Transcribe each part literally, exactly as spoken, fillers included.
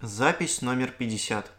Запись номер пятьдесят.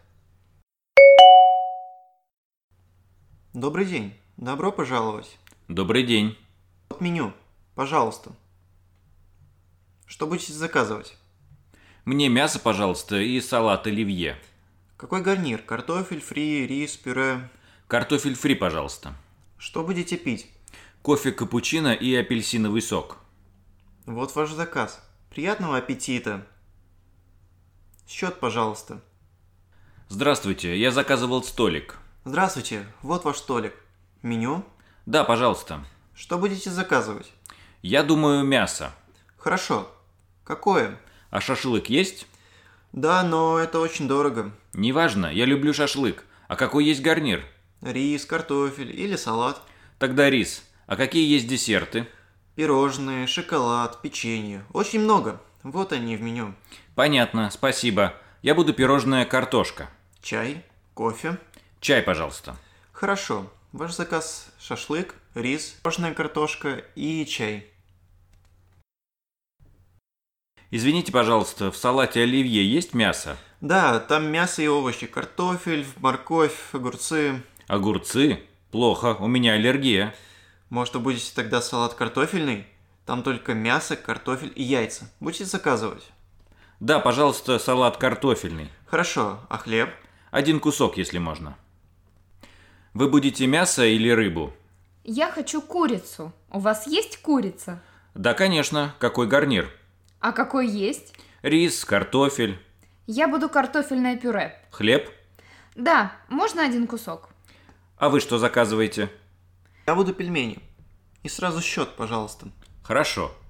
Добрый день. Добро пожаловать. Добрый день. Вот меню. Пожалуйста. Что будете заказывать? Мне мясо, пожалуйста, и салат оливье. Какой гарнир? Картофель, фри, рис, пюре? Картофель фри, пожалуйста. Что будете пить? Кофе капучино и апельсиновый сок. Вот ваш заказ. Приятного аппетита. Счет, пожалуйста. Здравствуйте, я заказывал столик. Здравствуйте, вот ваш столик. Меню? Да, пожалуйста. Что будете заказывать? Я думаю, мясо. Хорошо. Какое? А шашлык есть? Да, но это очень дорого. Неважно, я люблю шашлык. А какой есть гарнир? Рис, картофель или салат? Тогда рис. А какие есть десерты? Пирожные, шоколад, печенье. Очень много. Вот они в меню. Понятно, спасибо. Я буду пирожное картошка. Чай, кофе. Чай, пожалуйста. Хорошо. Ваш заказ – шашлык, рис, пирожная картошка и чай. Извините, пожалуйста, в салате оливье есть мясо? Да, там мясо и овощи. Картофель, морковь, огурцы. Огурцы? Плохо, у меня аллергия. Может, вы будете тогда салат картофельный? Там только мясо, картофель и яйца. Будете заказывать? Да, пожалуйста, салат картофельный. Хорошо. А хлеб? Один кусок, если можно. Вы будете мясо или рыбу? Я хочу курицу. У вас есть курица? Да, конечно. Какой гарнир? А какой есть? Рис, картофель. Я буду картофельное пюре. Хлеб? Да, можно один кусок? А вы что заказываете? Я буду пельмени. И сразу счет, пожалуйста. Хорошо.